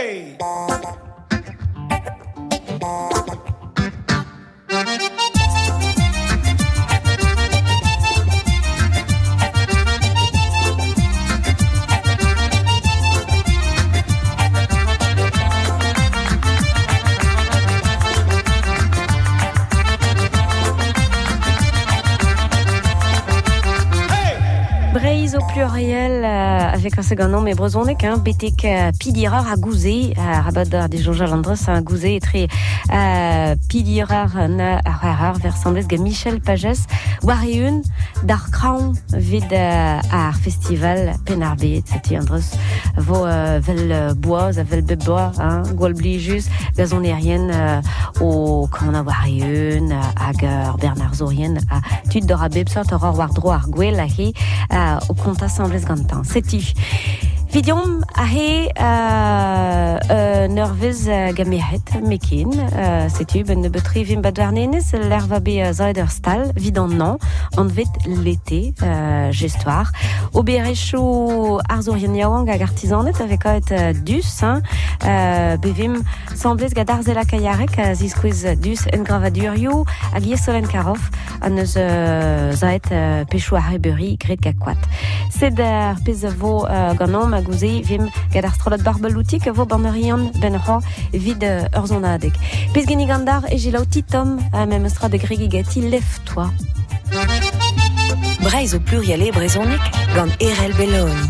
Hey! Au pluriel avec un second nom mais brezonek betek pidirar a gouze rabad de Georges Landres a gouze et très pidirar na rarar vers sembles ga Michel Pages wariun dar crown vid ar festival penarbe c'était Andres vo vel bois vel bebois gol blijus gazon aérienne au quand wariun hag Bernard Zorien a tud de rabeb sort war droit gwel a hi au compte assemblés gantan. Seti. Vidiom ahe nervez gamehet mekin setu ben ne betri vim badwarnenes l'herva be zoiderstal vidant non en vet l'été gestoir au berecho arzorien yawang ag artisanet avec et dus bevim semblez gadarzela kayarek zisquiz dus en gravadurio ag yesolen karov an eus zaet pechou arreberi gret gakwat sed pezavo ganom gouze vim gad ar strolad barbeloutik vo bannerian ben ro vid ur zonadeg. Pez genig gandar e jela o titom a mem eustra de gregi gati lève-toi. Breiz au pluriel brezonek gant Erel Belloni.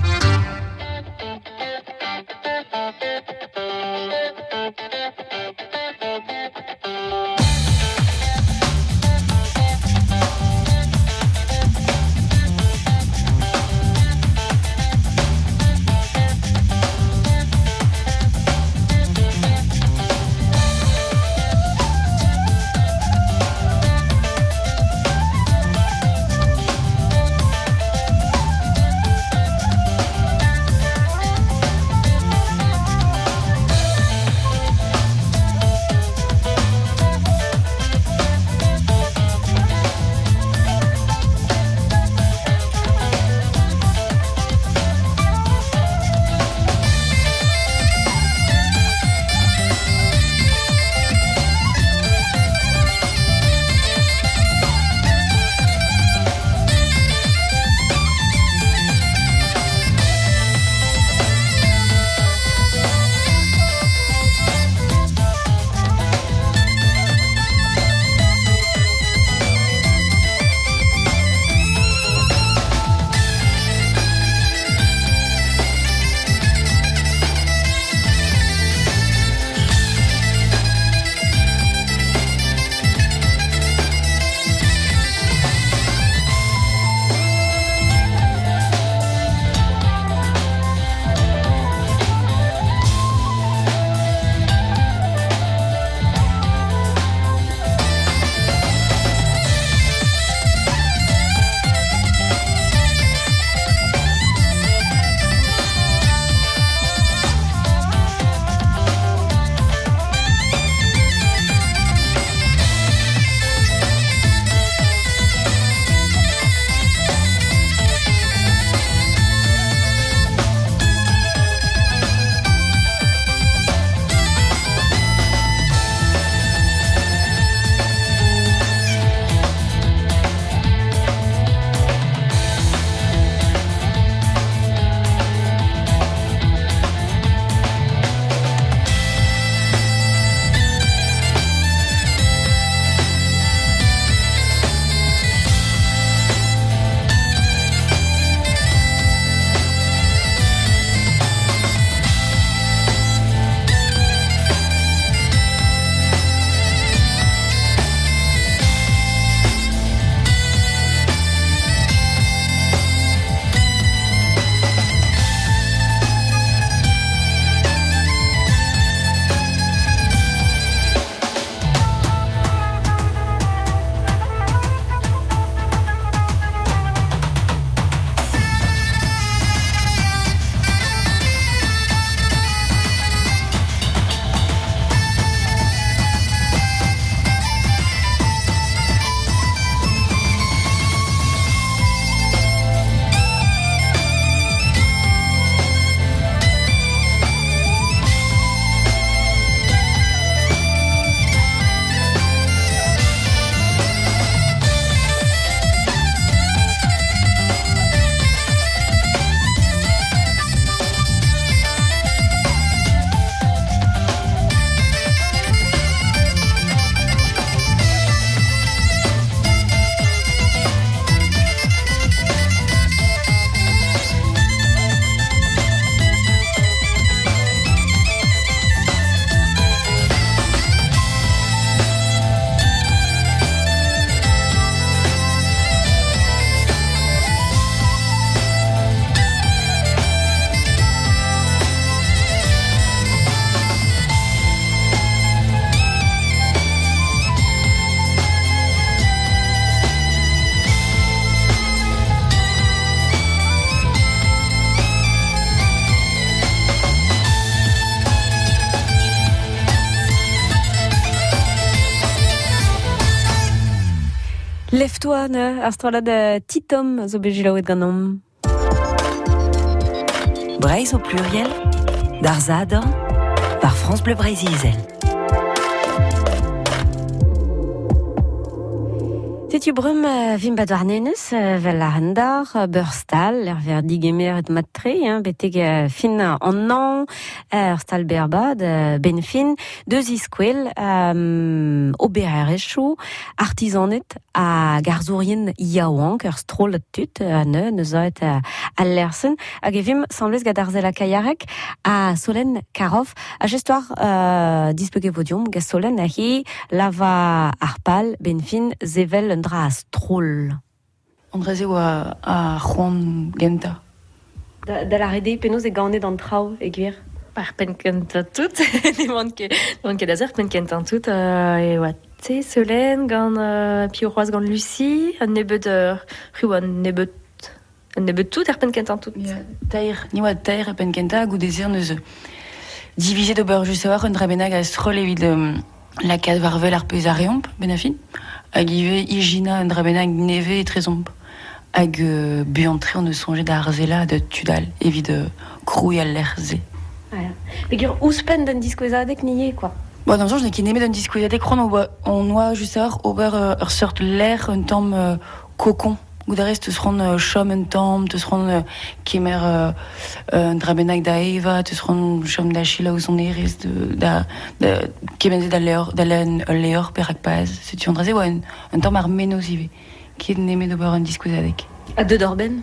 Lève-toi, de Titom, zo bejilaouet ganom. Breizh au pluriel, d'Arzada, par France Bleu Brésil. Tu brum vim badwarnenus vel la handar beurstal ver digemer et matre beteg fin an an stal berbad ben fin deus iskwel obererechou artisanet a garzourien yaouank strollet tut neus oet a lersen hag evim semblez gad arzel a kayarek a solen karov a gestoir dispege podium gaz solen a hi lava arpal ben fin zevel un dra strol. Andreze oa a Juan Genta. Da la rede penaos e ganet an trao e gwir? Par pen kent tout, ne vant ket azer pen kent an tout, e oa te solen gant pio c'hoaz gant Lucie, an nebet rhu an nebet tout pen kent an tout. Tair, ni oa tair pen kenta gou dezir neus divisé d'ober just war un drabenag a strol evit la kad varvel ar pez a reomp, benafin. Hag ive Igina un drabenag neve et trezomp. Hag buantre on eus sonjet da arzela de tudal, evit krouy al lerze. Pegur ouspen d'un diskouezadek nié, quoi. Bon, dans le sens, je n'ai qu'une d'un diskouezadek, on noa juste ober ur sort l'air un temps cocon. Goudarez te seront chom un temps, te seront kemer un drabenag da Eva, te seront chom da Sheila ou son eris kemenze da leor perak paz. C'est tu andreze ouais un temps mar menos ive qui est neme d'ober un diskouezadek. A deux d'orben.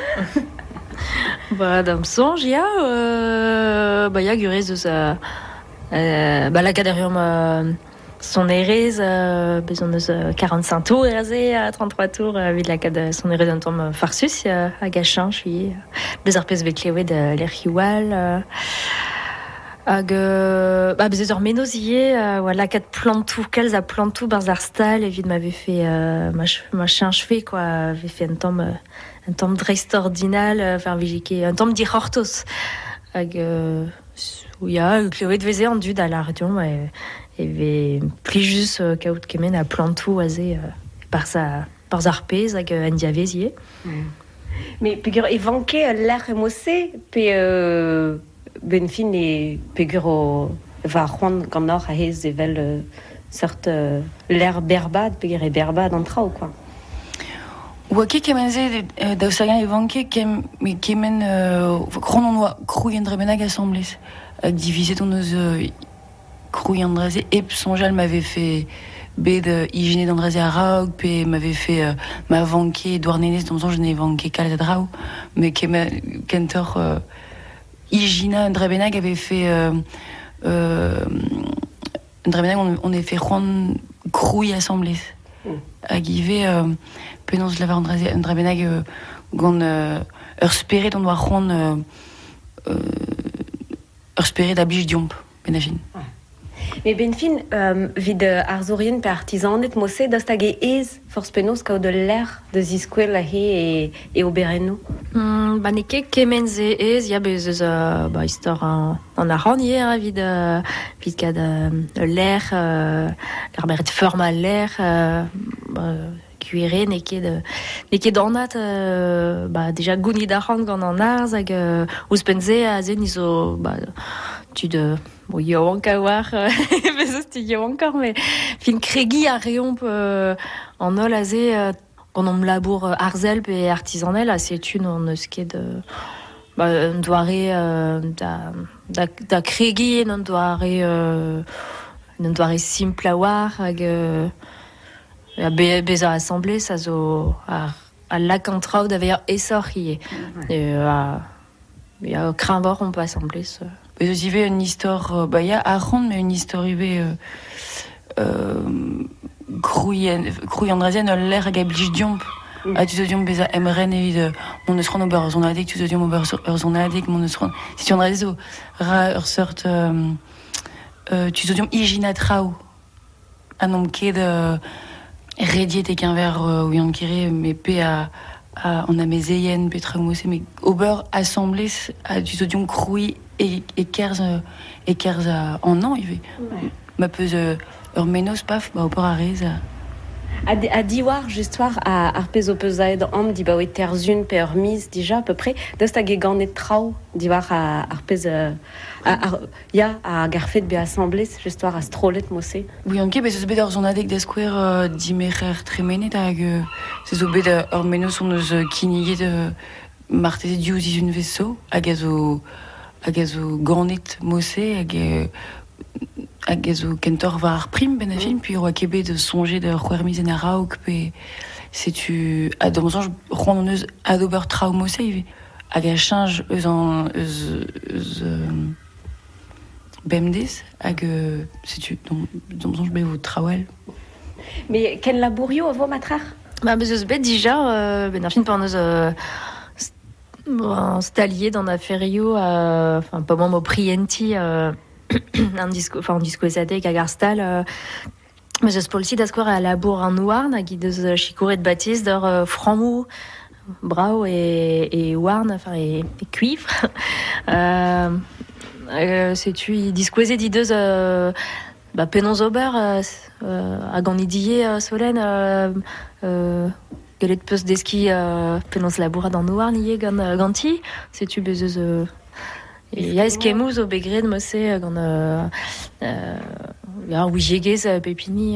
Bah dam sonj ya gurez eus la kaderium son erez bezon eus 45 tours eraze à 33 tours vid la kad son erez un tom farsus hag a chanj bez ar pez veklevet l'er hiwal hag bez ur menozie la kad plantou kalz a plantou barz ar stal evit m'avait fait ma chanj fait quoi avait fait un tom dreist ordinal un tom di hortos hag klevet veze an dud a la redion ve plijus kaout kemen a plantou aze par ar pez hag en diavezie. Mais pegur e vanke l'air emosse pe ben fin e pegur o va c'hoant gant or a hez evel sort l'air berbad pegur e berbad an trao, quoi. Oa ket kemenze daoussagan e vanke kemen kron on oa krouy en drabenag assemblez hag divizet on eus krouy an draze ep sonjal m'avait fait bed Igine d'Andreze a raog pe m'avait fait ma vanke douarnenez dont je n'ai vanke kalz a drao mais kentor Igina un drabenag avait fait un drabenag on a fait Juan krouy assemblez hag ive penons lavar un drabenag gant ur speret on doa Juan ur speret da blij diomp benafin. Mais ben fin vid arzorien pe artisanet mosse daoust hag ez force penaos kao de l'air de ziskwel a he e obereno. Ba ne ket kemenze ez ya bez eus istor an arranier vid kad l'air l'ar beret forma l'air kuire ne ket dornat déjà gouni d'arran gant an arz hag ouspenze a zen izo yaouank a war bezos tu yaouank mais fin kregi a reomp an ol a ze gant an labour arzel pe artisanel a setun an eus ket un doare da kregi an doare simple a war hag bez a assemblez sa zo a lak an traoù da vezer esor hiye ya kranvor on peut assembler ce. Eus ive une histoire ya a rond mais une histoire ive krouy an drazen l'air hag a blij diomp a tu diomp bez a emren evit on eus ron ober zon adek tu diomp ober zon adek mon eus ron si tu an drazo ra ur sort tu diomp Igina trao anom ket rediet e kenver ou yon kere me pe on a mes eyen pe tremousse mais ober assemblez a tu diomp krouy et kerz en an ive ma peus ur menos paf ba opor a rez À diwar, justoire, ar pez o pezaet am, di baouet terzun pe ur miz, déjà, à peu près, deust hag e ganet trao, diwar ar pez... a garfet be assemblez, justoire, a strolet mosse. Oui, anke, bez eus bet ur zonadeg d'eskouer dimerer tremenet hag se zo bet ur menos on eus kiniget marteze diouz izun vezo hag a zo ganet mosse hag a zo kentor war ar prim ben a film, puis roa kebet de songer de c'hwermiz en a raouk pe setu a domzanj c'hoant on eus adober trao mosse ive hag a chanj eus bemdez hag setu domzanj bet vo traouel. Mais ken labourio a vo matrar? Bah, bez eus bet dija, ben ar fin pa an eus stalier dans la ferio, enfin, pas moi, mo prienti, en discoesate hag ar stal, mais eus polsi da skouer a labour an ouarn hag eus chikouret batiz d'ur framou, brao et ouarn, enfin, et cuivre. Setu discoese dideus penons ober hag an idie solen gelet peus deski penons labourat an ouarn ie ganti, setu bez eus ya eskemmoù zo begred mosse gant ouijegez pepini.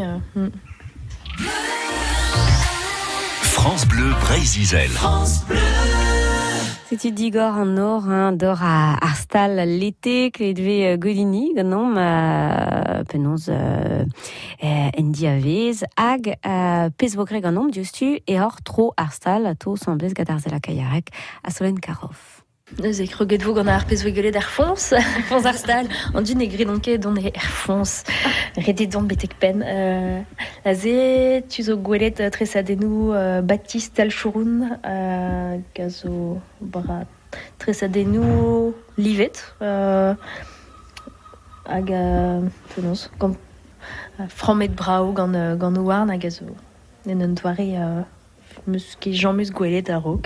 France Bleu Brésil. France Bleu. C'était Digor en or, d'or à Arstal l'été, que devait Godini, ganom, penons, Ndiavez, ag, pesvogre ganom, diustu, et or trop Arstal, to semblez gadarzela kayarek, à Solène Karov. Eus e kreget vo gant ar pezvegelet ar fons arstal, an dun e gredonket don e ar fons, redet don betek pen. Aze, tu zo gwelet tresadennou Baptiste Alchouroun, gazo bra tresadennou livet, hag penons, gant fromet brao gant ouarn hag gazo en un doare Jean-Mus gwelet a rok.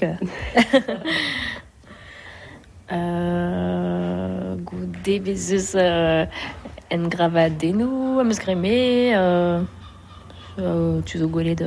Goude bezuz en gravadennou, am eus greme, tu zo gwelet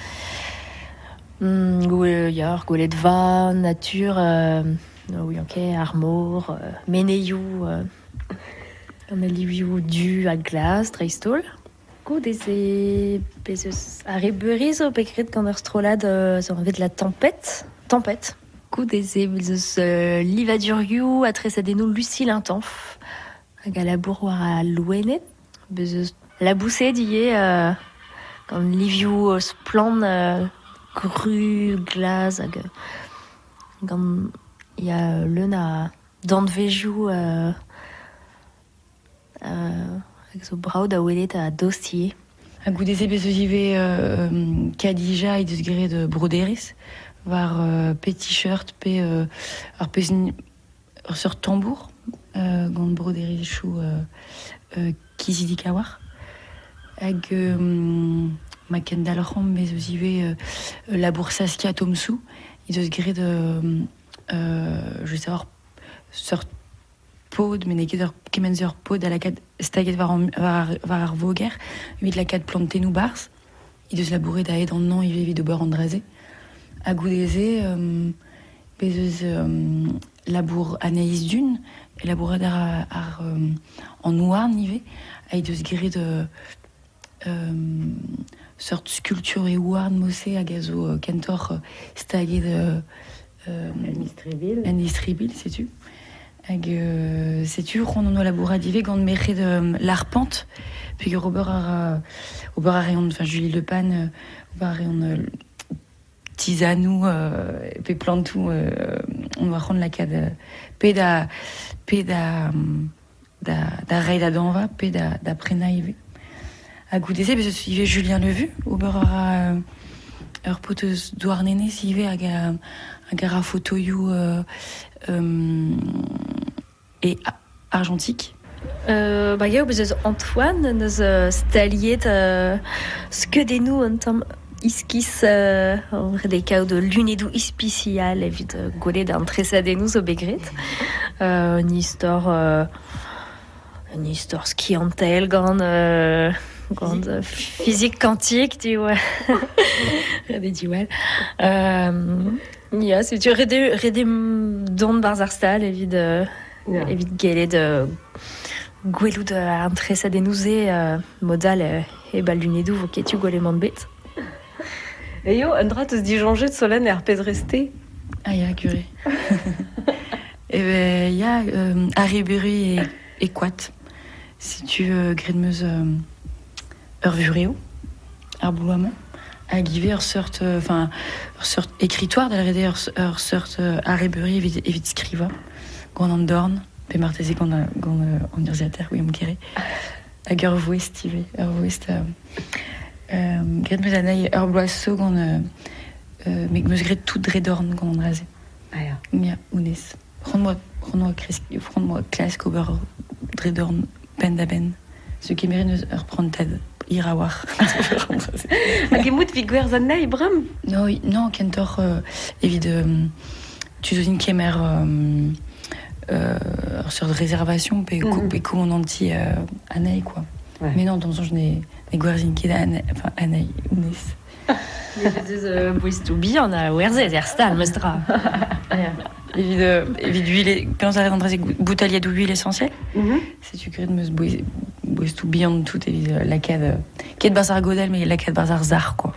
gwelet va, nature, oui, ok, armor, meneiou, an alivioù du a glas, dreistol. Goude ze bezuz a rebeuriz o pekret gant ur strolad zo anvet la tempête. Goude ze bezuz livadurioù a tresadennou Lucille Intanf hag a labour war a louenet bezuz labouset ie gant livioù splan gru glas hag gant ya leun a dantvejoù hag zo brav da welet a dostier. A goude ze bezuz ive Kadija deus gret broderis var pe t-shirt pe ar pez ur seurt tambour gant broderis chou kizidik a war hag ma ken dalc'hom bezuz ive labour Saskia Tomsou deus gret just avoir seurt pod men ket ur kemenzer pod a lakad staget var ar voger evit lakad plantenou barz deus labouret a aed an an ive evit ober an draze. A goudeze bezuz labour Anaïs Dune et labourat ar an ouarn ive a deus gret sort sculpture e ouarn mosse hag a zo kentor staget Anistribil, setu. Hag setu c'hoant an o labourat ive gant mec'het l'arpente puis ober ar reon, enfin Julie Le Pan, ober ar reon tisanou pe plantou on va rendre la cade pe da raid a danva pe da prena ive a goudeze bezuz ive Julien Levu ober ur poteus douarnenez ive hag a photoioù et argentique. Ya bezuz Antoine neus staliet skedennou an tamm iskis des cas de lunedou ispicial evit gwelet an tresadennou zo begret une histoire skiantel gant grande physique quantique, tu vois. Rede duel. Ja, c'est tu rede don barzarstal evit gele de gwelou de antresa denouze modal e balunedou vo ketu golemant bet. Et yo, un drat eus dijonge de Solène et arpez resté. Ah, ya, curé. Et ben, ya, Ariburi et Quat. Si tu gredmeuse Urvuréo, Arbouloiement, à Guivé, sort écritoire de la rédé, sort Ariburi évite scriva, qu'on en dorne, pe martesi qu'on on urziater, oui, on kéré. À Gervoest, Urvoest, gredmeuse anaï Urbloisso, qu'on meus gred tout dredorn, qu'on en rasé. Ah, ya. Ja, unes. Prends-moi classe ober dredorn ben da ben. Ce qui mérite de reprendre Ted Irawar. Hag emout vi gwer zanei bram. Non, kentor évidemment tu dois une kemer sur de réservation pe comment anti anei quoi. Ouais. Mais non, dans le sens je n'ai gwerzin qui enfin anei unes. Bouistoubi, on a Werze, Zerstal, Mestra. Évidemment huile, quand ça rentre bouteille d'huile essentielle. Si tu crées de me bois tout bien tout évidemment la cade qui est de bazar godel mais la cade bazar zar quoi.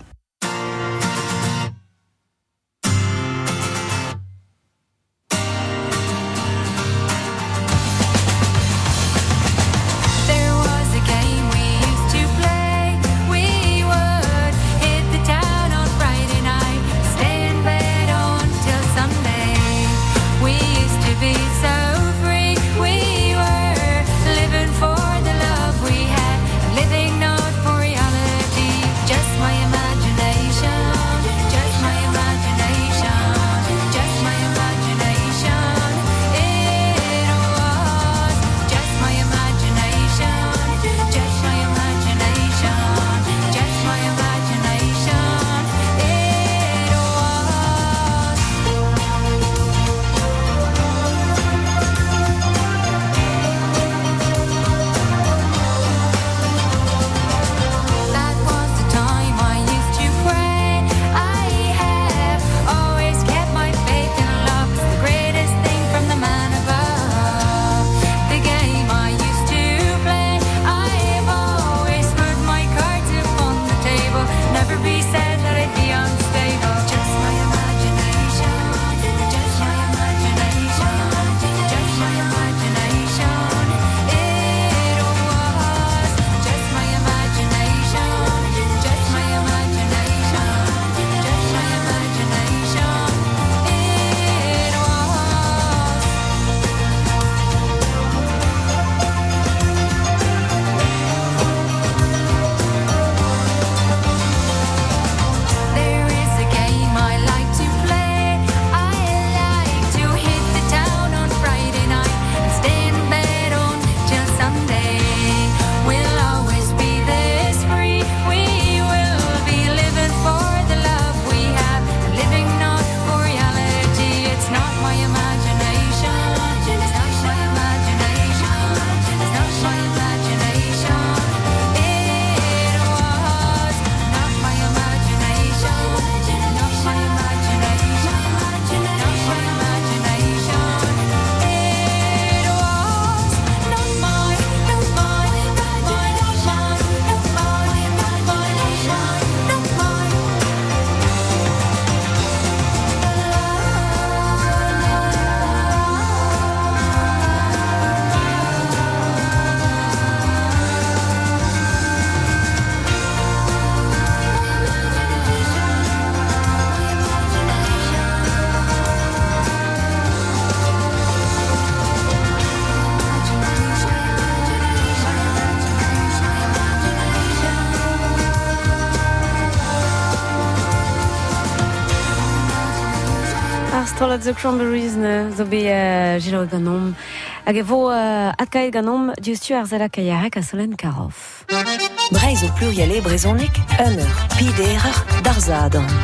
Stolet the Cranberries ne zo be gilo ganom hag e vo atkaet ganom diustu ar zela kaiarek a Solène Karoff. Breiz au pluriel e brezhonek, un ur, piderer, darzadan.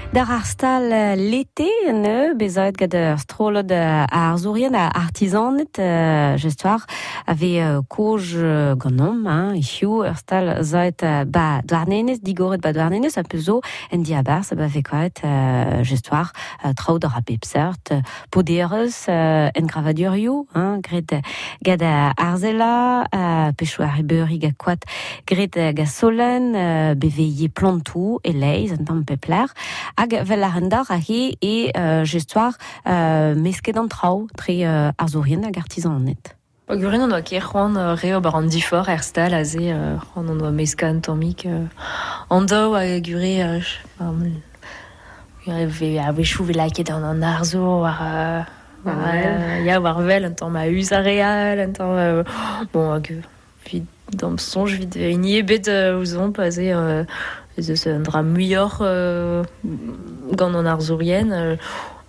Dar arstal l'été, ne bezoit gade strolod ar zourien a artisanet, gestoir, ave koj ganom, hiu, arstal zoet ba douarnenez, digoret ba douarnenez, a pezo, en diabar, sa ba vekoet, gestoir, traoù da rapepsert, poderez, en gravadurioù, gret gada arzela, pechou ar ebeurig a koat, gret gasolen, beveillé plantou, eleiz, en tamm pepler, hag vel ar endar a he gestoir mesket an trao tre ar zourien hag artisanet. Gurin an oa ket c'hoant reo bar an difor er stal a ze c'hoant an oa meska an tammik an daou a gure a wechou velaket an arzo war ya war vel an tamm a us a real an tamm bon hag vid d'am sonj vid enie bet ouzomp a ze eus un dra muioc'h gant an arzourien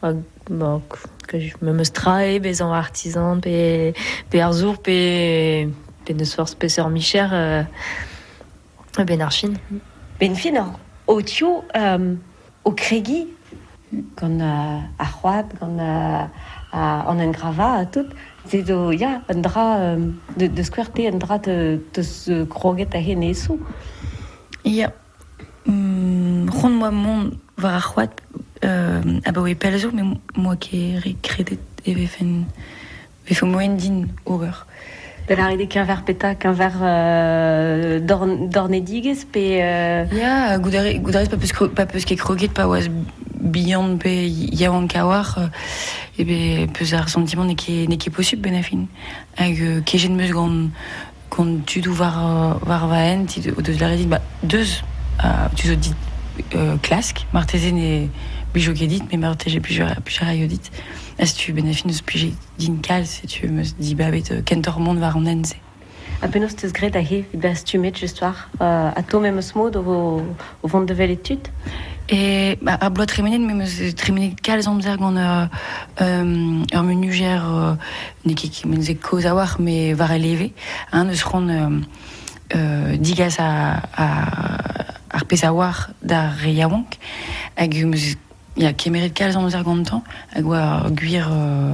me strae bez an artisan pe arzour pe neus force peseur micher ben ar chin. Ben fin o tio o kregi gant ar c'hoad gant an engrava a tout zedo ya un dra de skouerte un dra teus kroget a henesou. Ya c'hoant moa mont war ar c'hoad a ba oe pelzo, mais moi ket kredet e vefo moen din ober. Ben ar ede qu'un ver peta, qu'un ver dornedigez pe... Ya, goudarez pa peus ket kroget pa oaz bihan pe yaouan kawar, ebe peus ar sentiment ne ket posib ben a fin. Hag kejen meus gant tudou var vaen, o deus la redit, deus tu zo dit klask, martezen e bijo ket dit, mais marteze plusieurs a dit. Est-ce que tu bénéfices de pige din kal, si tu me dis babet kentor mont var an enze. A penaos teus gret a he, vid bas tu met justoir a to meus mod o vont de vel etud? Et ar bload tremenet, mais meus tremenet kal zamzer gant ur menuger ne ket menze koz a war, mais var a leve, neus c'hant digas ar pez a war d'ar re yaouank, hag meus ya kemeret kalz an ozer gantan hag oa ar gwir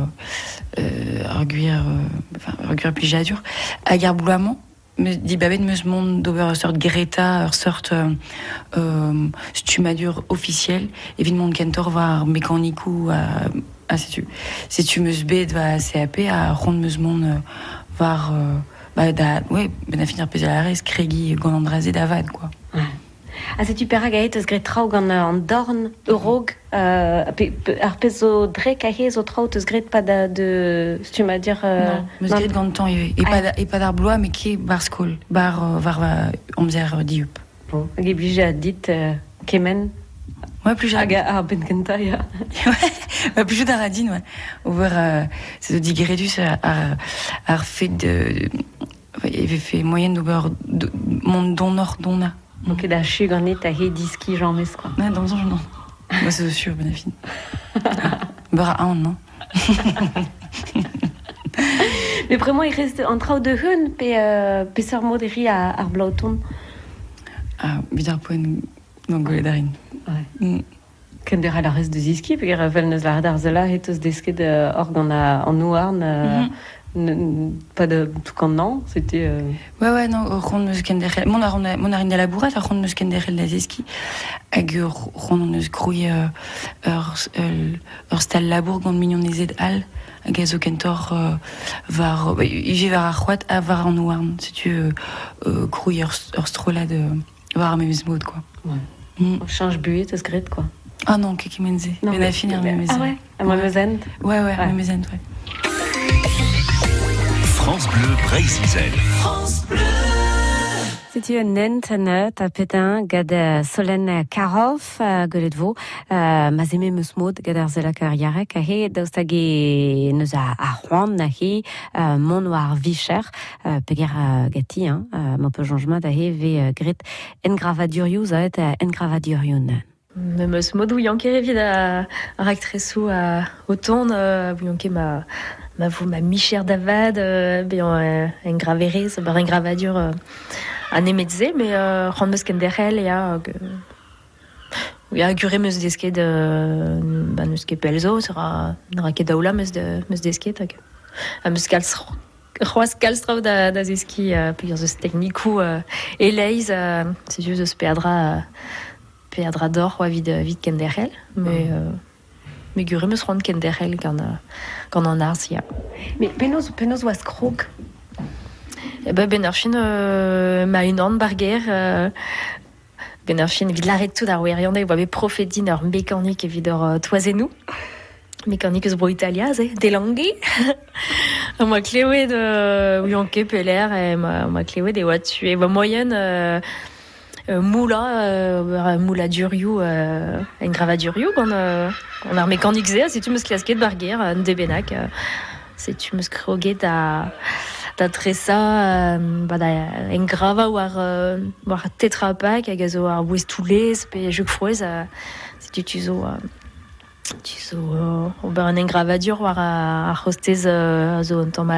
plijadur hag ar boulamant di babet meus mont d'ober ur sort Greta, ur sort stumadur officiel evit mont kentor war mekanikou setu meus bet va CAP a rond meus mont var ben a finir pez a rez kregi gant an draze d'avad quoi. A setu perag a eus gret traoù gant an dorn eurog ar pez o drek a he zo traoù teus gret pa de tu ma dir non, meus gret gantan e pa d'ar bloa mais ket bar skol var amzer diup. Bon, hag e blije a dit kemen. Ouais, plus hag ar ben kenta ya. Ouais, plus d'ar adin, ouais. Over c'est de digredus ar fait de il avait fait moyenne d'ober mont donor donna. Donc da chug an et a he diski Jean Mes quoi. Ouais, dans le sens non. Moi c'est sûr ben fin. Bara an non. Mais vraiment il reste en traoù de hun pe seur moderi ar blauton. Ah, bidar poen donc goledarin. Ouais. Ken der la reste de ziski pe vel neus la darzela et eus desket or gant an nouarn pas de tout quand non c'était ouais non rond meus kenderel mon arin de la bourrate rond meus kenderel la zeski hag rond meus grouille ur stal labour gant mignon nezed al hag a zo kentor var ive var ar c'hoad a var an ouarn si tu grouille ur strola de var ar meus mod quoi. Ouais. Change buet eus gret quoi. Ah non ket menze ben a finir meus ah ouais a meus end ouais meus end ouais. France Bleu Brésil. France Bleu. C'est un nent ta pétin gad solen karof golet vo mazeme meus mod gad ar zela karriarek a he daustage neus a c'hoant na he mon war vicher peger gati ma peu changement a he ve gret engravadurioù zaet engravadurioun. Meus mod ouian ket evit a raktresou a oton ouian ket ma micher d'avad engraverez bar engravadur an emetze mais rand meus kenderel a guré meus desket neus ket pelzo, n'ra ket daoula meus desket hag meus c'hoaz kalstrav da zeski peogwir eus teknikou eleiz se just eus peadra d'or oa vid kenderel me gure meus c'hoant kenderel gant an arz ya. Mais penaos oaz krog? Ben ar fin ma unan barger ben ar fin vid laret tout ar werionde oa bet profedin ur mécanique evit ur toazennou. Mécanique eus bro italia, delangi. Ma kleouet ouianke peler e ma kleouet e oa tu e oa moyen moula durioù en gravadurioù gant ar mécanique ze, setu meus klasket barger an debenak, setu meus kroget da tresa en grava war tetrapak hag a zo ar bouez toulez pe jug frouez setu tu zo ober an engravadur war ar hostez a zo un tamm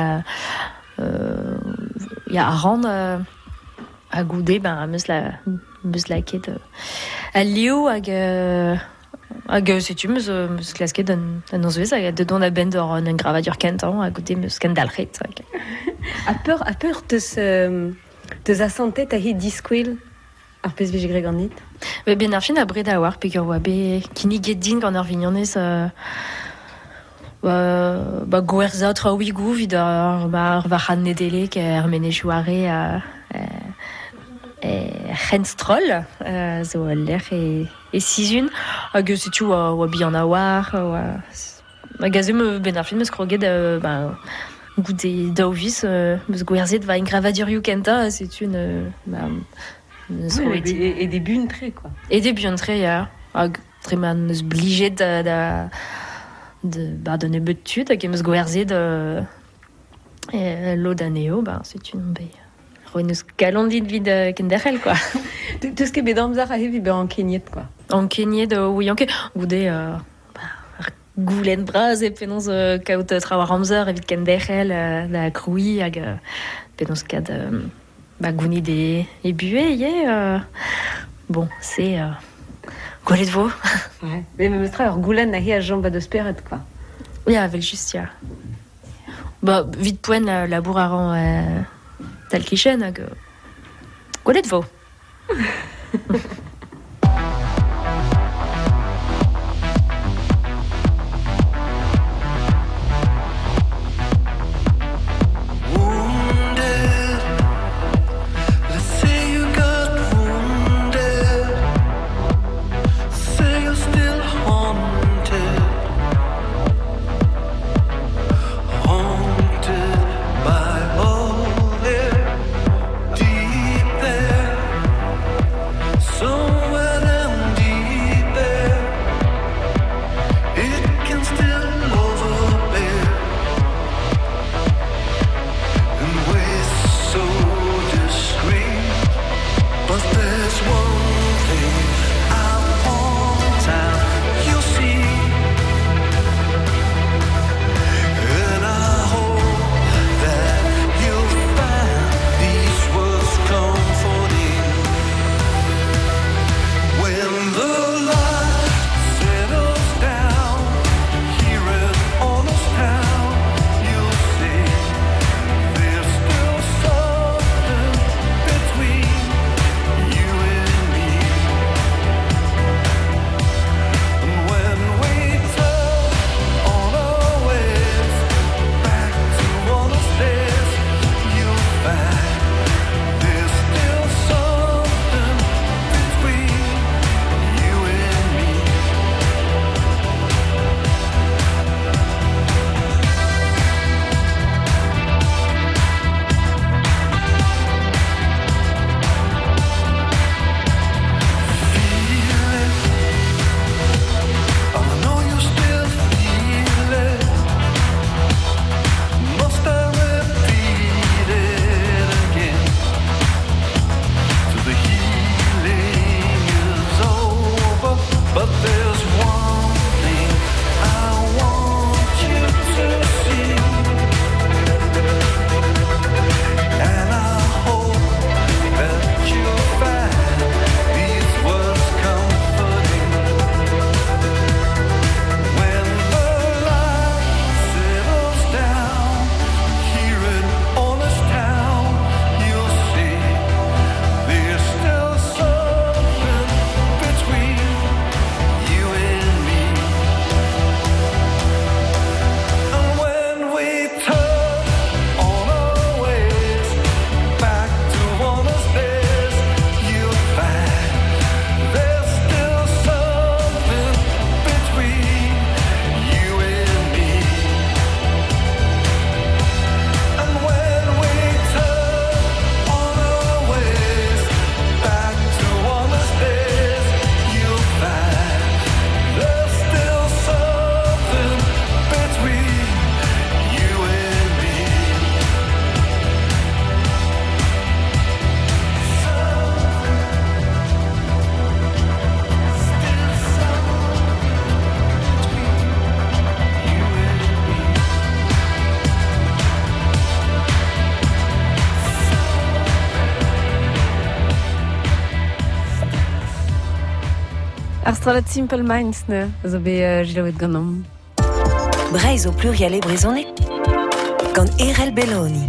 ya a ran a goude meus laket a liou hag setu meus klasket an nozvez hag dedon a bend ur an engravadur kentan a goude meus kendalret. A peur teus asantet a hi diskouel ar pez vije greg an nit? Ben ar fin a bred a war peogwir oa be kinniget din gant ar vignonez gwerzat ra ouigou vid ar vachan nedelek ar menezhou are c'henstrol zo l'er e sizun hag setu oa bi an a war hag a zem ben ar fin meus kroget goude daovis meus gwerzet va engravadurioù kenta setu et des buntre, quoi. Et des buntre, ya. Hag treman eus blijet da nebet tud, hag eus gwerzet lo d'aneo, setu non bet. Roen eus galondit vid kenderel, quoi. Teus ket bet amzer a hevi an keniet, quoi. An keniet, oui, anke. Goude ar goulenn braz e penons kaout trawar amzer evit kenderel da kroui hag penons kad gounid e buez, bon, c'est gwelet vo. Ouais. Mais meus tra ur goulenn a hi a jamba deus peret, quoi. Ya, avec just, ya. Vite poen labour a ran talkichen hag gwelet vo. So Arstrolat Simple Minds, ne? Zo be jiloet ganom. Breizh au pluriel et brisonné. Gant Erel Belloni.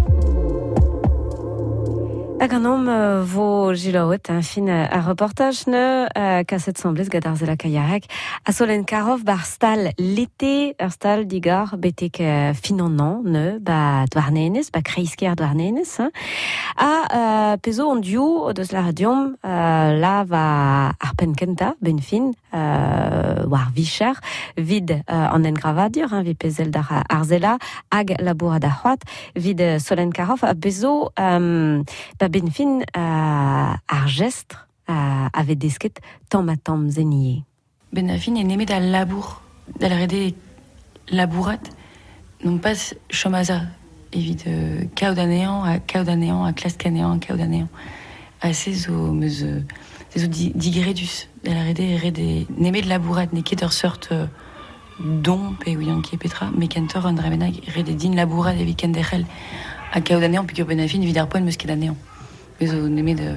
Hag an vo jiloet fin a reportage ne kaset semblez gad ar zela kaiarek a solen karov bar stal l'été stal digar betek fin an an ne ba dwarnenez ba kreisker dwarnenez a pezo an diou deus la radiom la va ar penkenta ben fin war vicher vid an engravadur vid pezel dar ar zela hag laboura da c'hoat vid solen karov a pezo ben fin ar gestre avait desket tamm zenier. Ben fin est némé da labour, da la rede labourat, non pas chomaza, evit kaout anéant a klask anéant a kaout anéant. Assez zo meus digredus, da la rede némé de labourat, ne ket ur sort don pe ouian ki petra, me kentor an dramenag rede din labourat evit kenderel a kaout anéant, puis ben fin vid ar poen meus ket anéant. Mais au némé de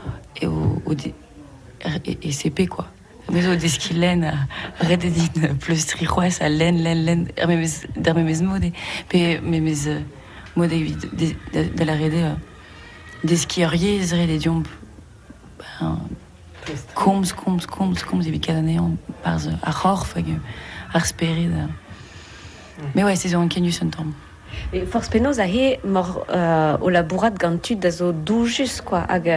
et CP quoi. Mais au deskilen rededin plus trichoas à len mes mode pe mes mode de la rede deskieriez rede diomp coms et bicadane en par a horf ar spirit. Mais ouais, c'est un kenus un temps. Et force penaos a he mor o labourat gant tud da zo doujus, quoi, hag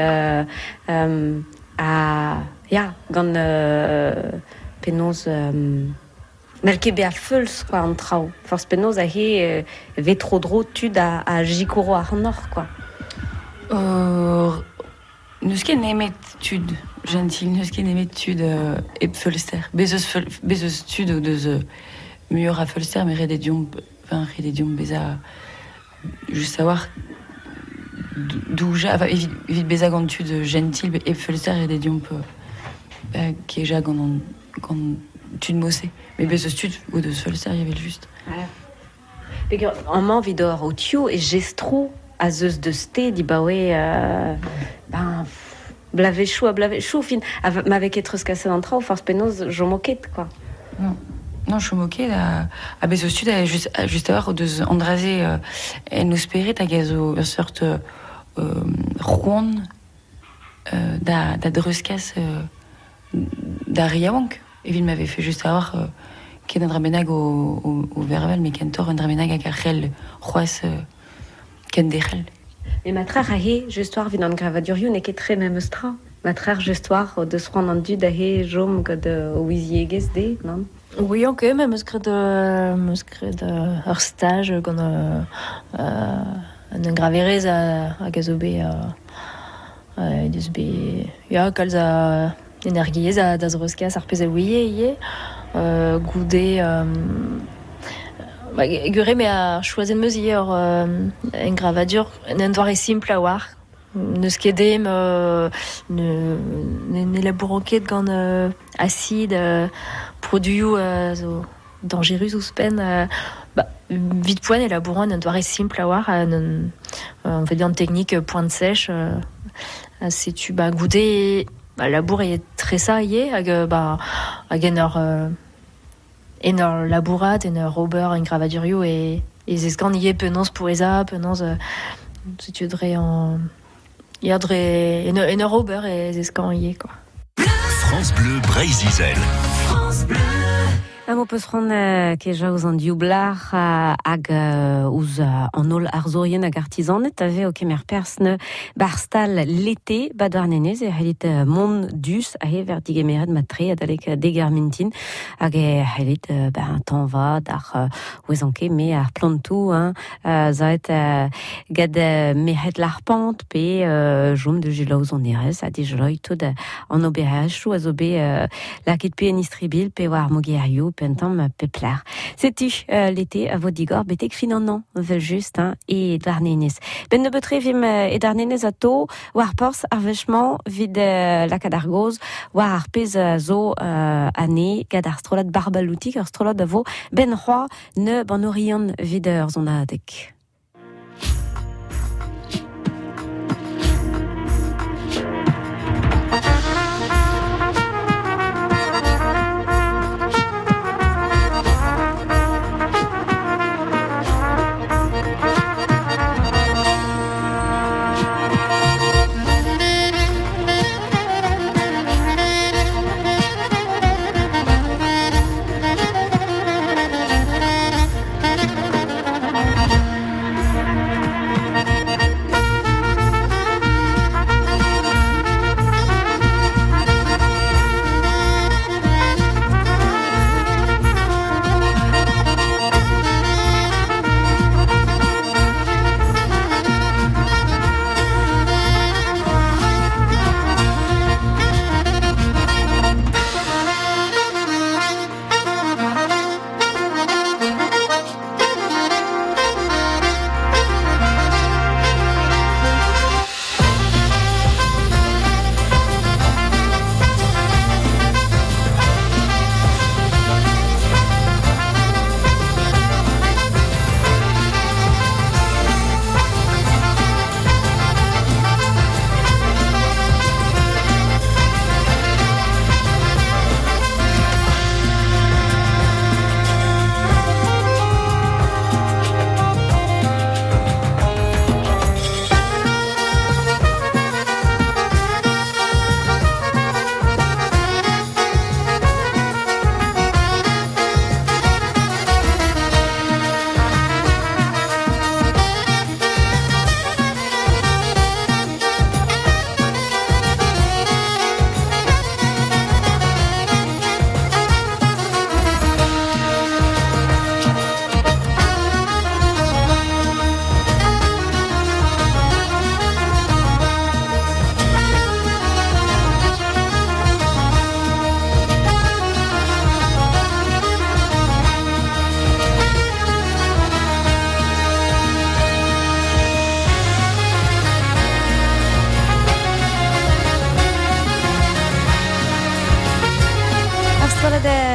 gant penaos melke be a feuls, quoi, an trao. Force penaos a he vetrodro tud a jikoro ar nor, quoi. Neus ket nemet tud, gentil, neus ket nemet tud ep feulster. Bezos tud o deus muur a feulster, mais rede diomp beza juste savoir d'où évite beza gant tud gentil et feulster et des diomp qui est ja gant tud mossé mais beza tud ou de feulster il y avait juste en man vidor au tio et gestro a zeus de sté di bawe blave chou fin m'avec être cassé d'entra ou force penaos jo moquet quoi. Non, je suis moquée à bezo stud juste avoir deux andrasé et nous spérer ta gazo sorte ronde da druskas da riawank et il m'avait fait juste avoir qu'un dramenag au verbal mais qu'un dramenag à carrel roas qu'un derel. Et ma trare a he justoire vin an gravaduriou ne ket très même stra. Ma trare justoire de se rendre en du da he jom gad o wizieges de, non? Oui, ok, mais meus gret ur stage gant an graverez a gazobe deus be kalz a energiez a da zroskas ar pez a ouie goude gure me a choazen meus ur en gravadur en doare simple a war neus ket dem ne labouran ket gant acide produit zo dangereux ou spen vite poen et labouran en doare simple a war on fait une technique pointe sèche si tu goudé labour est très ça yé hag en labourat en robber en gravadurio et escan yé penons pour esa penons si tu devrais en yadre en robber et escan yé quoi. France Bleu Breizh-Izel. France Bleu. Am peus ran keja ouz an dioblar hag ouz an ol arzorien hag artizanet ave o kemer persne barstal l'été badwarnenez e helit mont dus a he ver digemeret matre adalek degar mintin hag e helit tan va dar oezanke me ar plantou zaet gad mehet l'arpente pe jom de jilouz an erez a di joloi tout an oberachou a zo be lakit pe en istribil pe war mogerio pentam peplar. C'est-tu l'été à Vodigor, betek fin an an, vel juste, et d'arnenez. Ben ne betre vim et d'arnenez a to, war pors arvechement vid la cadargoz, war arpez zo ane, gad ar strolat barbaloutik, ar strolat a vo, ben roi ne ban orion vid ur zon adek.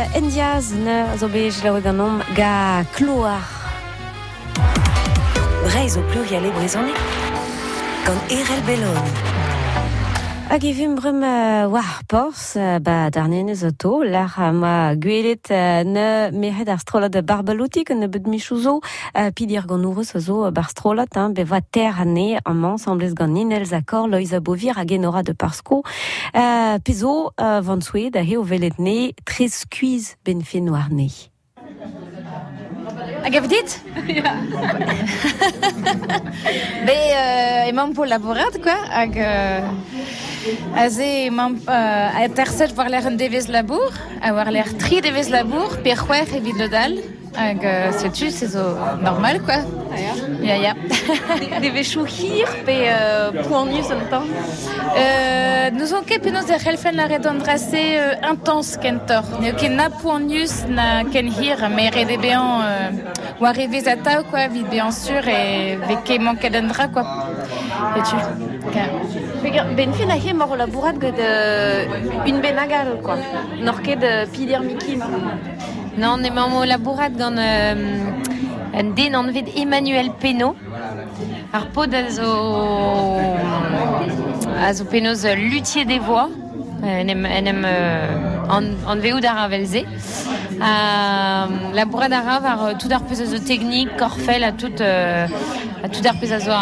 Indiaz ne zo bej la ganom ga kloar. Breiz au pluriel e brezhoneg. Gant Erel Bellon. Hag e vimbrem war pors darnenez o to, lar ma gwelet ne mehet ar strolat barbaloutik ne bet michouzo pidir gant ourez zo bar strolat be va ter ane amman semblez gant ninel zakor loiz a bovir hag enora de parsko pezo vant souet a he o velet ne trez skuiz ben fin war ne. Hag ev dit? Ja. Be emañ po labourat, quoi, hag aze emañ a terset war l'er un devez labour, a war l'er 3 devez labour, per c'hwer evit le dal, hag setu, c'est zo normal, quoi. Ja. Devechou hir pe poannus an tan? Nous on ket penaos da c'helfen la redandrase intens kentor. Ne ket na poannus na ken hir, me rede bean war evez atao, quoi, vid bean sur e veke manket an dra, quoi. Et tu? Ben fin a he mor labourat gant un benagal, quoi. Nor ket pidir mikin. Non, emañ o labourat gant un den an vet Emmanuel Penaud. Ar pod a zo penaos luthier des voix. En em an veout ar avelze. Labourat a rav ar tout ar peus a zo teknik, korfel, a tout ar peus a zo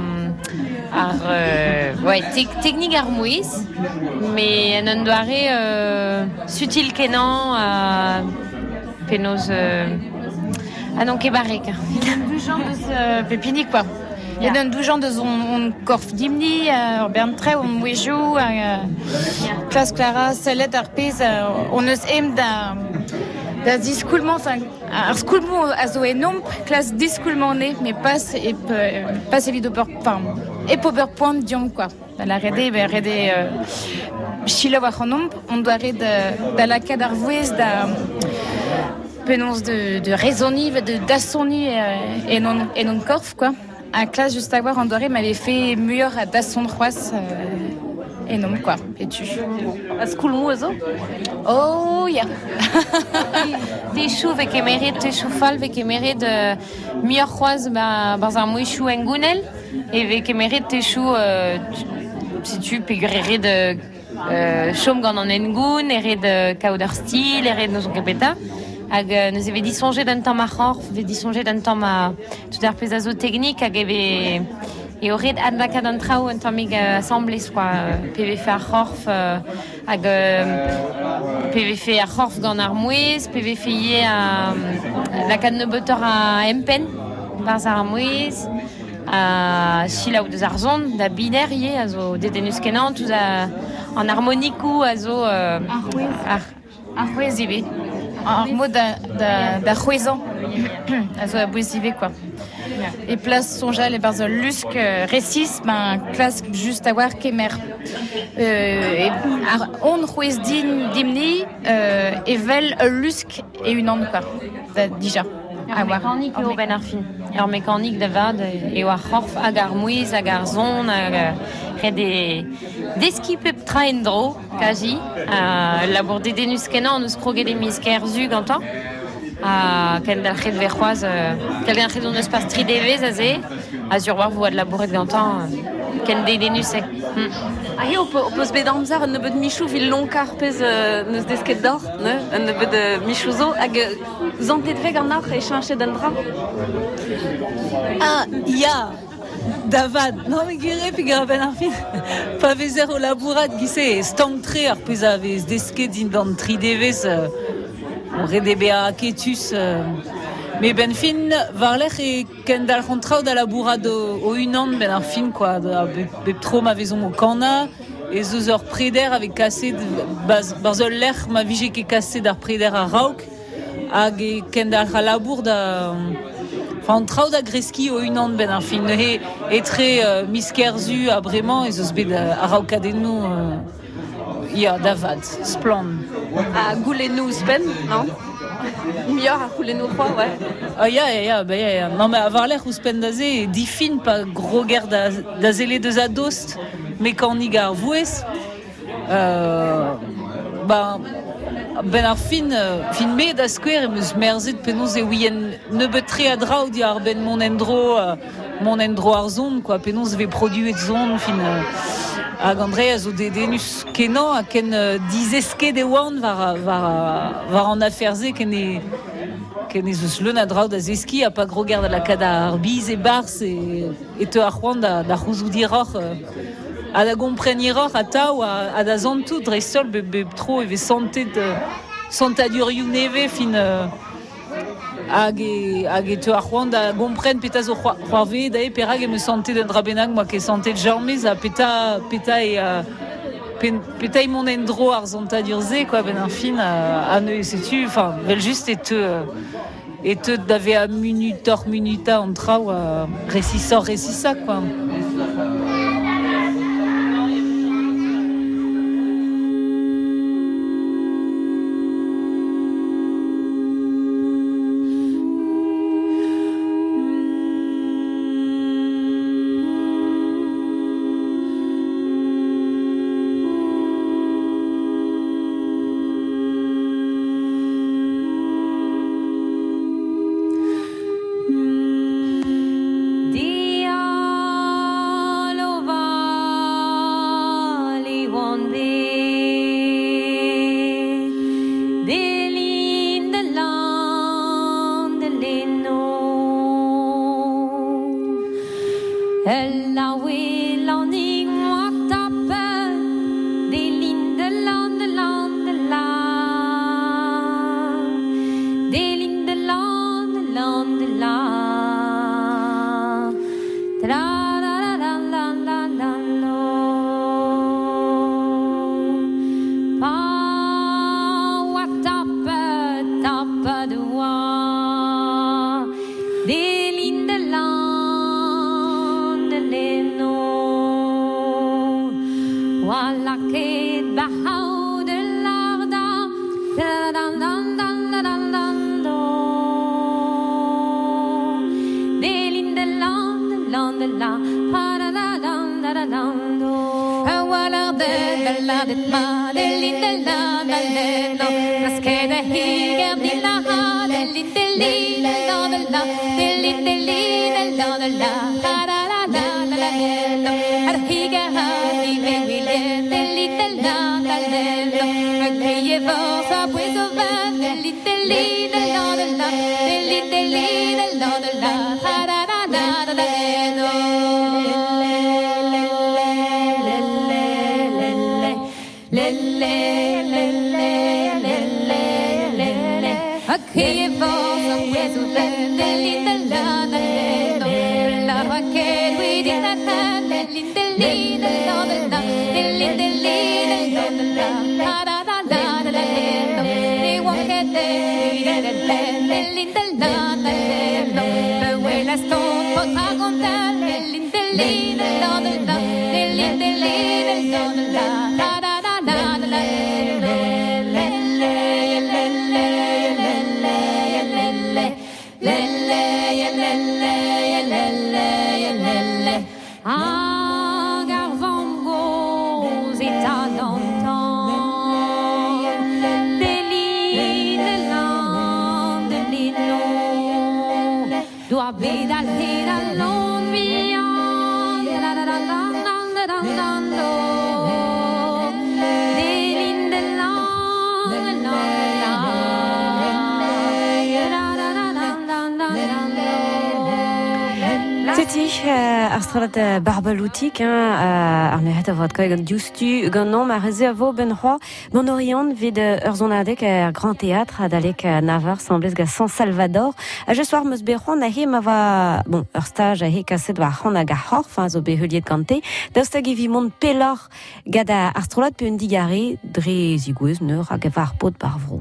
technik ar mouiz, mais en an doare sutil kenan penaos non ket barrek. Il y a deux gens de pépini, quoi. Il y a deux gens de son korf dimni, bern tre, on mouejou, classe Clara, Salet, Arpez, on eus em da discoulment, enfin, ar skoulmont a zo enomp, classe discoulment ne, mais pas evit ober, enfin, ober point diom, quoi. La rede, chila war an on doit red da la kad ar vouez da penaos de raisonniv, de dassonni et non korf, quoi. À classe juste à voir, on doit m'avait fait meilleur à dasson droisse et non, quoi. Et tu? A skoulmou a zo? Oh, ya. Te chou vek emeret, te chou fal vek emeret meilleur c'hoaz barz ar mouichou en gounel, et vek emeret te chou, si tu pegure de chom gant an engoun, eret kaout ur stil, eret noz on kepeta. Hag neus eve disonjet d'un tamm a c'horf, eve disonjet d'un tamm a tout ar pez a zo teknik, hag eve e o red adlakad an trao un tammig assemblez, quoi. PV fe ar c'horf, hag PV fe ar c'horf gant ar mouez, PV fe ie lakad nebeutoc'h a empen, barz ar mouez, chilaout eus ar zon, da biner ie, a zo dedenus kenan, tout an harmonikou a zo ar c'hwez ive. En mot da c'hwezan, a zo a bouezive, quoi. Et place sonjal et barz lusk resis, classe juste à voir kemer. On c'hwez dimni, et vel lusk et une an, quoi. Déjà. Ar mécanique eo ben ar fin. Ar mécanique da vad eo ar c'horf hag ar mouiz hag ar zon red deski pep tra en dro, kaji. Labour dedenus kenan eus kroget e misker zu gantan. Ken dal c'hed ver c'hoaz, ken dal c'hed on eus pas 3 devez a ze, a sur war voad labouret gantan, ken dedenus e. A he o peus bet amzer un nebeud michou vil lonkar pez neus desket d'or, ne? Un nebeud michou zo, hag zantet veg an ar e chanchet d'an dra. Ya, davad, non me gire pe gara ben ar fin. Pa vezer o labourat gise stang tre ar peus a vez desket din d'an 3 devez on rede be a ketus. Mais ben fin, var l'ech e ken dal c'hontraoù da labourat o unan ben ar fin, quoi. Bep tro ma vezon o kana, e zeus ur preder avec kaset, barzol l'ech ma vije ket kaset ar preder a raok, hag e ken dal c'ha labour da... Enfin, traoù da greski o unan ben ar fin. Ne etre misker zu a bremañ, e zeus bet a raokadennou... Ya, davad, splan. A goulennou spen, non? Mior ar goulennou c'hoa, ouais. Ya. Non, mais avoir l'air ouspen da ze, difin pa groger da zele deus a dost, mécanique ar vouez. ben ar fin med a skwer e meus merzet penaos e ouien nebetre a draoù di ar ben mon endro ar zon, quoi, penaos ve produet zon fin hag André a zo denus kenan a ken dizesket e oan var an aferze ken e zeus leun a draoù da zeski a pa grogard a lakad ar biz e bars e te ar c'hoant da c'houzou diror a da gompreniroc a taou a da zantou drestol be tro e ve santadurioù neve fin hag e te ar c'hoant da gompren peta zo c'hoarve da e perag e me santet un dra bennak moa ke santet jarmez a peta e mon endro ar zantadurze, quoi, ben ar fin a ne setu, enfin vel just et te d'ave a minuta an traoù a resisa, quoi. Astrolad barbaloutik ar mehet a vod koe justu gant ma reze a vo ben roi mon orient vid ur zonadek ar Grand Théâtre adalek navar semblez ga San Salvador a je soir meus beron a he ma va bon ur stage a he kaset war c'hant hag ar c'horf zo behuliet kante daoust hag evi mont pelor gad a astrolad pe un digare dre zigouez neur hag var pot bar vrou.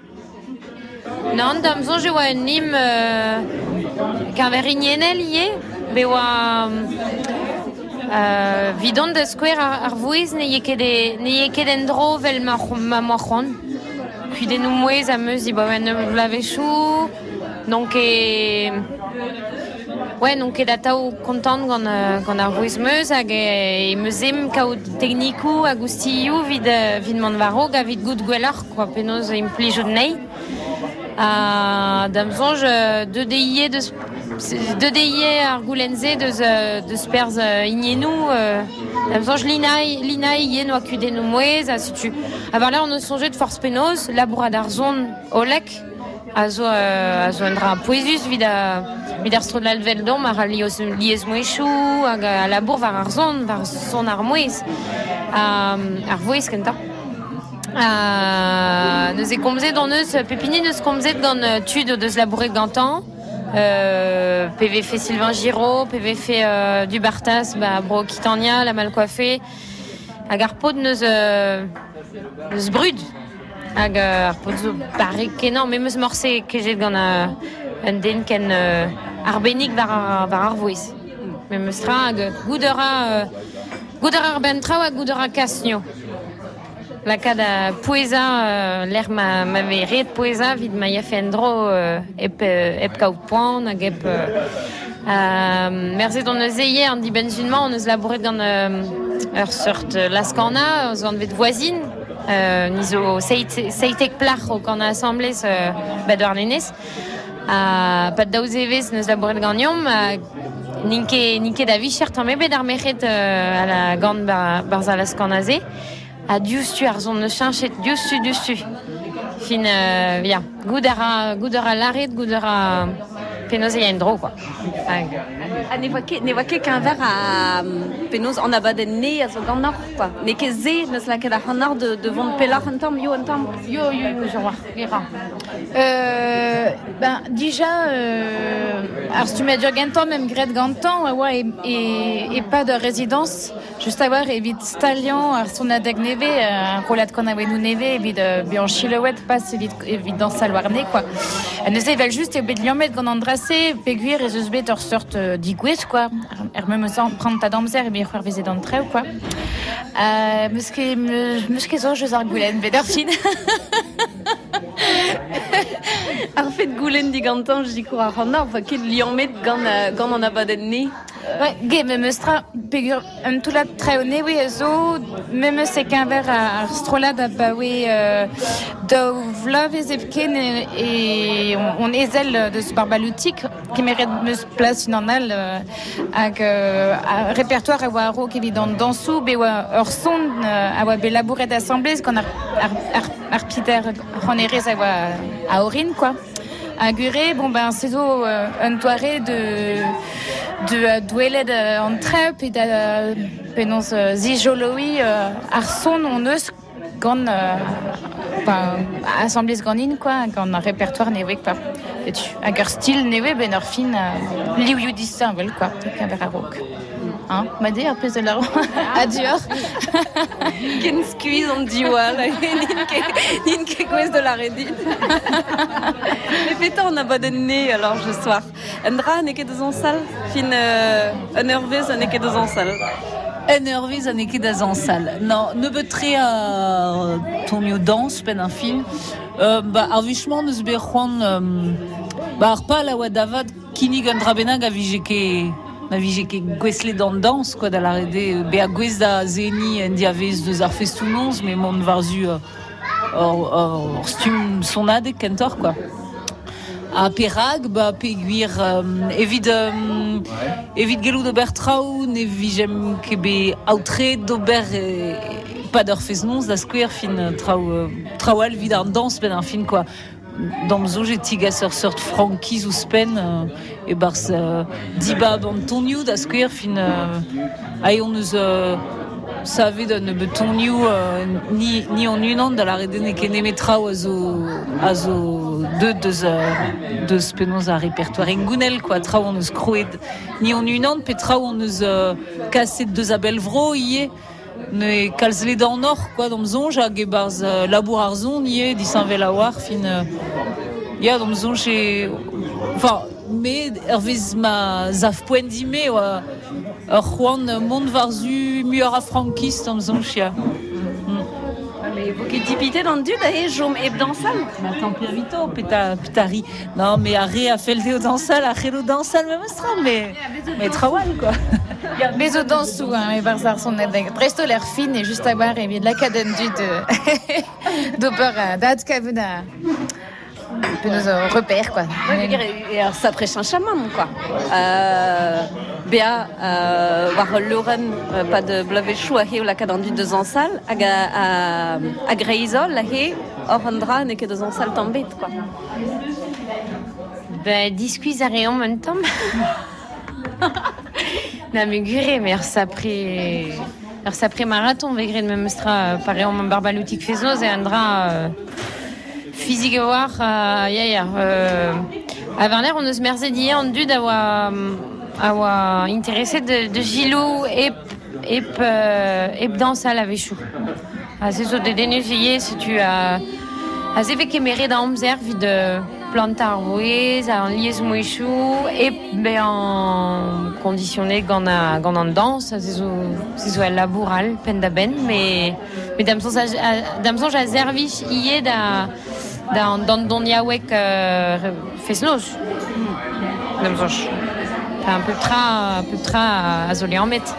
Non, d'amzon je oa un nim kaverinienel ie, be oa vidon de skwer ar vouez ne ye ket en dro vel ma moa c'hoant. Puis den mouez a meus i baouen lavechou, donc Ouais, donc et datao content gant ar voizmeus hag e meuzem kao technikou hag oustillou vid mont varog a vid gout gwelloc'h quoi penaos implijout nei. Damzonj deux DIE ar goulenze deus perz ignenou damzonj lina ien oa kudennou mouez si tu avar là on eus sonjet force penaos labourad ar zon olek a zo un dra poezus vid ar stro de l'alveldom ar liez mouechou hag a labour var ar zon ar mouez ar voez kenta. Neus e komzet an eus pepini neus komzet gant tud o deus labouret gantan PV fait Sylvain Giraud, PV fait du Bartas, Bro Kitania, la mal coiffée hag ar pod neus brud hag ar pod zo barrek kenan me meus morse kejet gant un den ken arbenik var ar voez me meus tra hag goudera ar bentrao hag goudera kasnio. La kada poeza l'air m'avait ret poeza vid ma ya fendro ep kaut point hag ep merzet on eus eie an dibensunman on eus labouret gant ur sort laskanna zo an vet voisine nizo seitek plach o gant assemblez bador lenez pat daouz evez neus labouret gant yom ninke da vichert an mebet ar mechet a la gant barza laskannaze a diustu ar zon neus chanchet diustu fin via goudara laret goudara penaos e dro quoi. Ne voa ket qu'un verre à penaos en abaden ne a zo gant nor quoi. Ne ket ze neus la ket ar nor de vont pellar un tamm yo je vois era. Déjà ar stumadur gantan même gret gantan ouais et pas de résidence juste avoir evit stalian ar son adeg neve un rolat qu'on avait nous neve evit bien chilouet pas evit dans salwarné quoi. Neus evel juste e bet liamet gant andrase peguir ez eus bet ur sort digouez quoi même sans prendre ta damzer et bien faire viser dans le treu quoi. Meus ket zo eus ar goulen bet ur fin. Ar fet goulen digantan jikour ar nor va ket liamet gant an abaden ne. Ouais, ge me meustra pegur un toulat treo newe zo me meus e kenver ar strolad a bawe do vlav ez epken et on ezel deus barbaloutik kemeret meus plas un anal hag répertoire a oa aro kevit an dansou be oa ur son a oa be labouret assemblez gant ar piter c'honerez a oa a orin quoi. A gure, c'est zo un toare de doueled an trep et penaos zijoloui ar son on eus gant assemblez ganin quoi gant ar répertoire newe quoi. Hag ur stil newe ben ur fin liou distinvel quoi kever a rok. Ma de ar pez de la a dior. Ken skuiz an diwal nin ke gwez de la redit. Me petan an abaden ne alors je soir. Un dra ne ket deus an sal fin un eurvez ne ket deus an sal. Un eurvez ne ket deus an sal. Non, ne betre a tonio dans pen un film. Ar vichman neus bet c'hoant ar pal a oa davad kinig un dra benag a vije ket gwezlet d'an dans quoi da la rede be a gwez da zeni en diavez deus ar festounons mais mont varzu or stum sonadek kentor quoi. A perag peguir evit gelou d'ober trao ne vijem ket be aotre d'ober pas d'ur feznons da skouer fin traoal vid ar dans ben un fin quoi. Dans zo j'ai tigas ur sort frankiz ou spen e bars diba ban tonioù da skouer fin on eus savet d'un betonioù ni en unan da la reden e ken emetrao a zo deus penaos a répertoire engounel quoi trao on eus kroet ni en unan pe trao on eus kaset deus a belvro ie ne kalzlet d'an nor quoi dans zonj hag e barz labour ar zon ie disanvel a war fin ya dans zonj enfin mais ervez ma zaf poen dime oa ur c'hoant mont varzu muur a frankis dans zonj ya. Mais vous qui dipité dans le dud, et j'om et dans salle. Mais attends, Piervito, pétari. Non, mais arrête à faire le dansal, à faire le dansal, même ça, mais trawal, quoi. Mais au dansou, hein, mais Barzar sont très l'air fine et juste à boire et bien de la cadenne de d'opeur d'ad kavuna. Peu nos repères, quoi. Et ça prêche un chaman, quoi. Béa, voir Lauren, pas de blavechou, à la cadenne du 2 ans salle, à Greisol, la hé, Orandra, n'est que 2 ans salle tombée, quoi. Ben, discuis à rien en même temps. Non, mais guré, mais ça pris marathon, végre de même stra, pareil, en barbaloutique feznos et Andra, physique voir, à Werner, on se merzédier en dud à intéressé de Gilou et danse à la véchou. C'est ça, des dénégillés, si tu as, fait qu'éméré dans Omzer, de plantar ouez, en lies mouichou, et ben en conditionné gant en danse, c'est ça laboural, pendaben, mais damson j'ai servi hier dans don yawek fesnos. Damson. Un peu tra à zoli en mettre.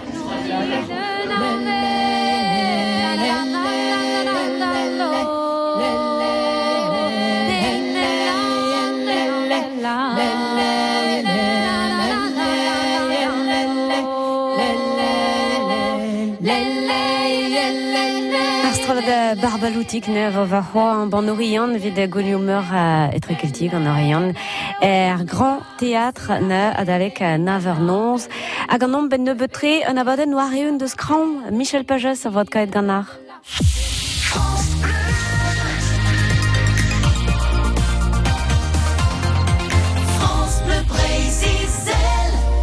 De barbaloutique neuf en bon orient vide goliumeur être cultique en orient grand théâtre ne adalek navernons a ganom ben ne betré un abaden noir et une de scrum Michel Pages à votre cahier de ganard.